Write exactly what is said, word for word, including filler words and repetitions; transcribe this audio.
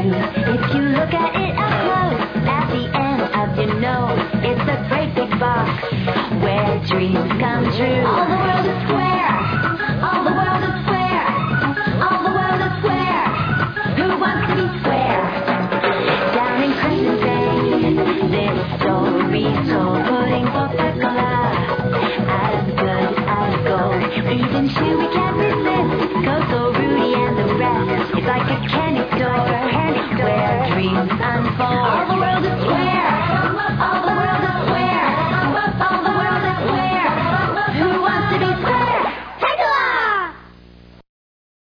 you. If you look at it up close, at the end of your nose, it's a great big box where dreams come true. All the world is square. All the world is square. All the world is square. Who wants to be square? Down in Crimson Bay, this story told, putting forth the color as good as gold. Even Chewie can't resist, Coco, Rudy, and the rest. It's like a cat.